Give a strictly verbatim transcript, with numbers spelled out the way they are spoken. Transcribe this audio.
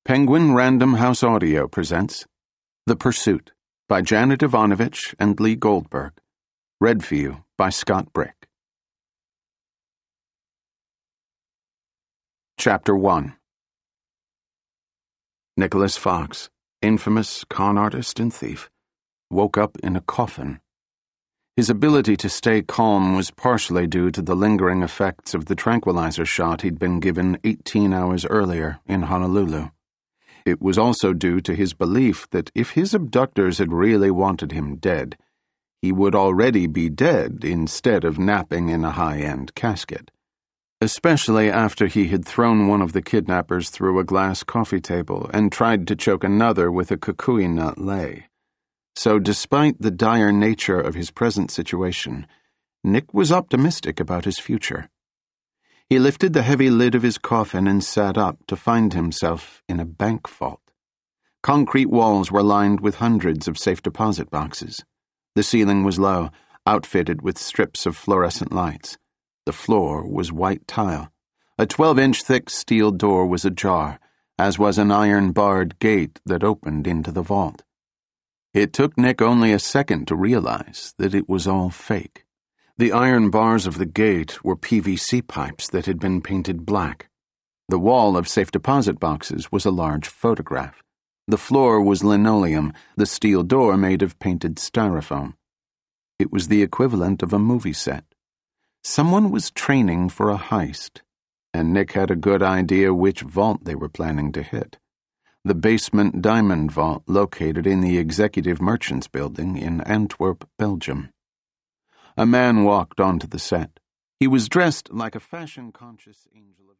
Penguin Random House Audio presents The Pursuit by Janet Ivanovich and Lee Goldberg. Read for you by Scott Brick. Chapter one. Nicholas Fox, infamous con artist and thief, woke up in a coffin. His ability to stay calm was partially due to the lingering effects of the tranquilizer shot he'd been given eighteen hours earlier in Honolulu. It was also due to his belief that if his abductors had really wanted him dead, he would already be dead instead of napping in a high-end casket, especially after he had thrown one of the kidnappers through a glass coffee table and tried to choke another with a kukui nut lei. So despite the dire nature of his present situation, Nick was optimistic about his future. He lifted the heavy lid of his coffin and sat up to find himself in a bank vault. Concrete walls were lined with hundreds of safe deposit boxes. The ceiling was low, outfitted with strips of fluorescent lights. The floor was white tile. A twelve-inch thick steel door was ajar, as was an iron-barred gate that opened into the vault. It took Nick only a second to realize that it was all fake. The iron bars of the gate were P V C pipes that had been painted black. The wall of safe deposit boxes was a large photograph. The floor was linoleum, the steel door made of painted styrofoam. It was the equivalent of a movie set. Someone was training for a heist, and Nick had a good idea which vault they were planning to hit. The basement diamond vault located in the Executive Merchants Building in Antwerp, Belgium. A man walked onto the set. He was dressed like a fashion-conscious angel of